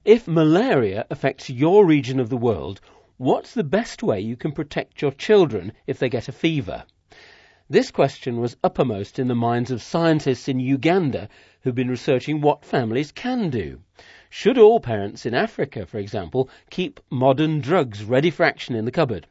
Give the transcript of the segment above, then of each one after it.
If malaria affects your region of the world, what's the best way you can protect your children if they get a fever? This question was uppermost in the minds of scientists in Uganda who've been researching what families can do. Should all parents in Africa, for example, keep modern drugs ready for action in the cupboard?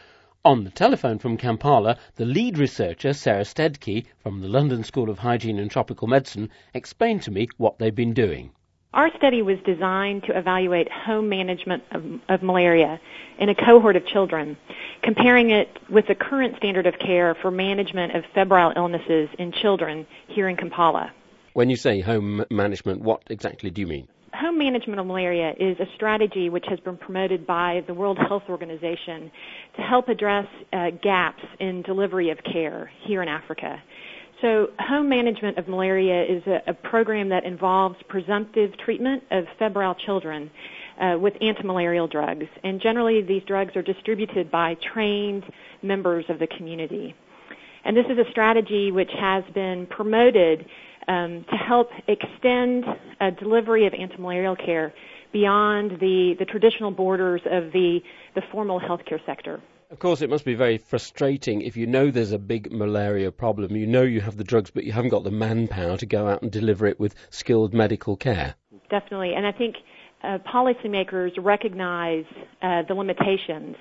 On the telephone from Kampala, the lead researcher, Sarah Stedke, from the London School of Hygiene and Tropical Medicine, explained to me what they've been doing. Our study was designed to evaluate home management of malaria in a cohort of children, comparing it with the current standard of care for management of febrile illnesses in children here in Kampala. When you say home management, what exactly do you mean? Home management of malaria is a strategy which has been promoted by the World Health Organization to help address gaps in delivery of care here in Africa. So home management of malaria is a program that involves presumptive treatment of febrile children with antimalarial drugs. And generally these drugs are distributed by trained members of the community. And this is a strategy which has been promoted to help extend delivery of antimalarial care beyond the traditional borders of the formal healthcare sector. Of course, it must be very frustrating if you know there's a big malaria problem, you know you have the drugs, but you haven't got the manpower to go out and deliver it with skilled medical care. Definitely, and I think policymakers recognize the limitations,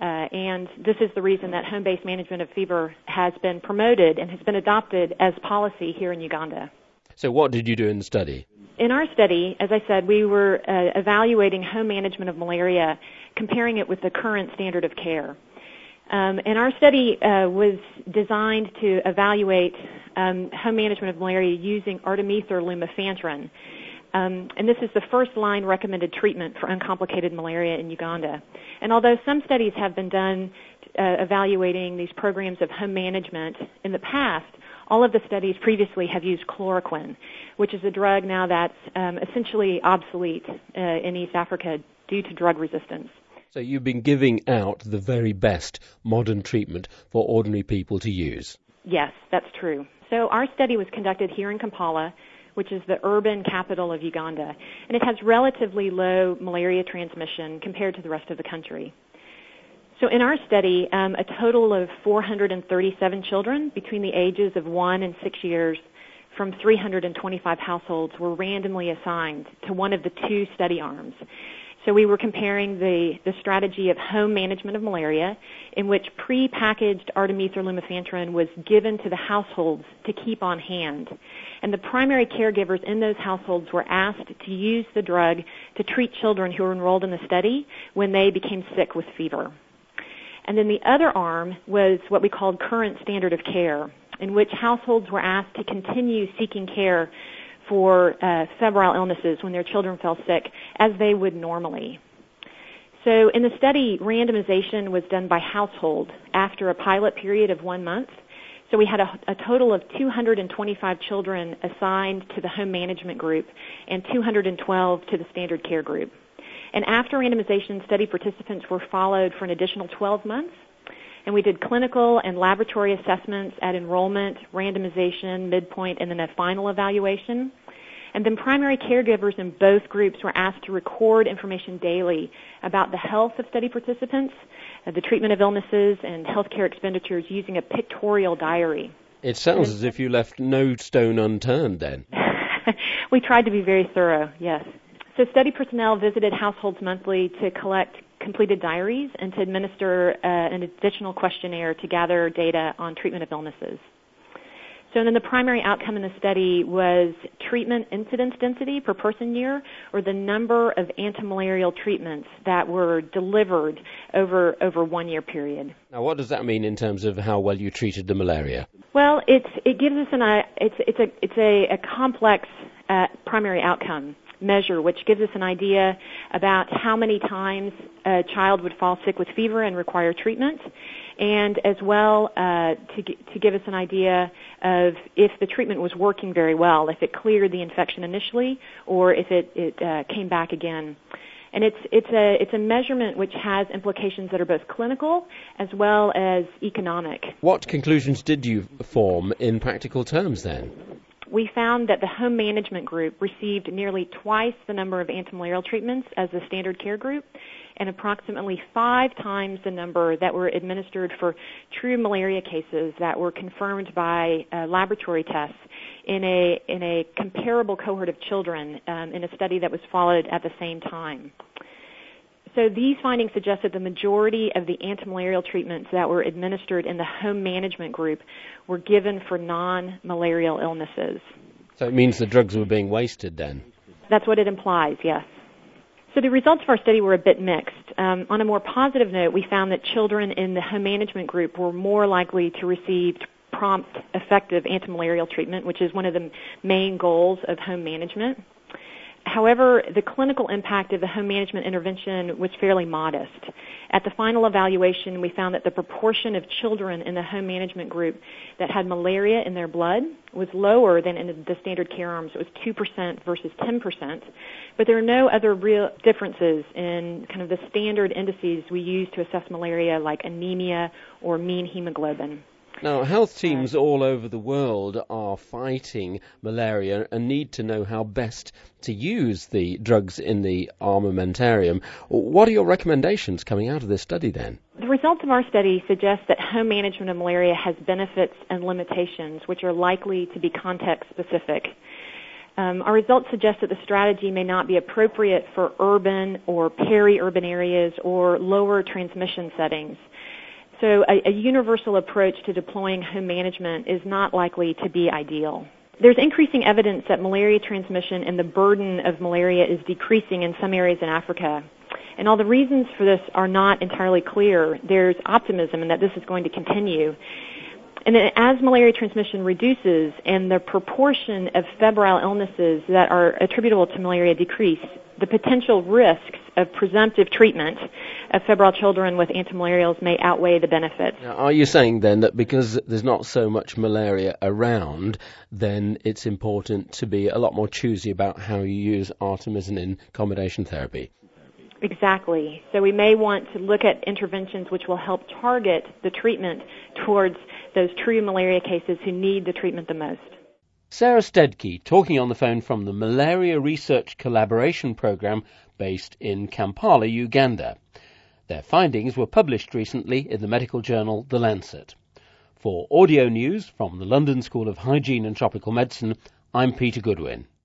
and this is the reason that home-based management of fever has been promoted and has been adopted as policy here in Uganda. So what did you do in the study? In our study, as I said, we were evaluating home management of malaria, comparing it with the current standard of care. And our study was designed to evaluate home management of malaria using artemether lumefantrine. And this is the first-line recommended treatment for uncomplicated malaria in Uganda. And although some studies have been done evaluating these programs of home management in the past, all of the studies previously have used chloroquine, which is a drug now that's essentially obsolete in East Africa due to drug resistance. So you've been giving out the very best modern treatment for ordinary people to use? Yes, that's true. So our study was conducted here in Kampala, which is the urban capital of Uganda, and it has relatively low malaria transmission compared to the rest of the country. So in our study, a total of 437 children between the ages of 1 and 6 years from 325 households were randomly assigned to one of the two study arms. So we were comparing the strategy of home management of malaria, in which pre-packaged artemether lumefantrine was given to the households to keep on hand. And the primary caregivers in those households were asked to use the drug to treat children who were enrolled in the study when they became sick with fever. And then the other arm was what we called current standard of care, in which households were asked to continue seeking care for febrile illnesses when their children fell sick, as they would normally. So in the study, randomization was done by household after a pilot period of 1 month. So we had a total of 225 children assigned to the home management group and 212 to the standard care group. And after randomization, study participants were followed for an additional 12 months. And we did clinical and laboratory assessments at enrollment, randomization, midpoint, and then a final evaluation. And then primary caregivers in both groups were asked to record information daily about the health of study participants, the treatment of illnesses, and healthcare expenditures using a pictorial diary. It sounds as if you left no stone unturned then. We tried to be very thorough, yes. So study personnel visited households monthly to collect completed diaries and to administer an additional questionnaire to gather data on treatment of illnesses. So then the primary outcome in the study was treatment incidence density per person year, or the number of antimalarial treatments that were delivered over 1 year period. Now, what does that mean in terms of how well you treated the malaria? Well, it gives us it's a complex primary outcome measure, which gives us an idea about how many times a child would fall sick with fever and require treatment, and as well to give us an idea of if the treatment was working very well, if it cleared the infection initially, or if it came back again. And it's a measurement which has implications that are both clinical as well as economic. What conclusions did you form in practical terms then? we found that the home management group received nearly twice the number of antimalarial treatments as the standard care group, and approximately 5 times the number that were administered for true malaria cases that were confirmed by laboratory tests in a comparable cohort of children in a study that was followed at the same time. So these findings suggest that the majority of the antimalarial treatments that were administered in the home management group were given for non-malarial illnesses. So it means the drugs were being wasted then? That's what it implies, yes. So the results of our study were a bit mixed. On a more positive note, we found that children in the home management group were more likely to receive prompt, effective antimalarial treatment, which is one of the main goals of home management. However, the clinical impact of the home management intervention was fairly modest. At the final evaluation, we found that the proportion of children in the home management group that had malaria in their blood was lower than in the standard care arms. It was 2% versus 10%. But there are no other real differences in kind of the standard indices we use to assess malaria, like anemia or mean hemoglobin. Now, health teams all over the world are fighting malaria and need to know how best to use the drugs in the armamentarium. What are your recommendations coming out of this study then? The results of our study suggest that home management of malaria has benefits and limitations, which are likely to be context-specific. Our results suggest that the strategy may not be appropriate for urban or peri-urban areas or lower transmission settings. So a universal approach to deploying home management is not likely to be ideal. There's increasing evidence that malaria transmission and the burden of malaria is decreasing in some areas in Africa. And all the reasons for this are not entirely clear. There's optimism in that this is going to continue. And then as malaria transmission reduces and the proportion of febrile illnesses that are attributable to malaria decrease, the potential risks of presumptive treatment of febrile children with antimalarials may outweigh the benefits. Now, are you saying then that because there's not so much malaria around, then it's important to be a lot more choosy about how you use artemisinin in combination therapy? Exactly. So we may want to look at interventions which will help target the treatment towards those true malaria cases who need the treatment the most. Sarah Stedke talking on the phone from the Malaria Research Collaboration Programme based in Kampala, Uganda. Their findings were published recently in the medical journal The Lancet. For audio news from the London School of Hygiene and Tropical Medicine, I'm Peter Goodwin.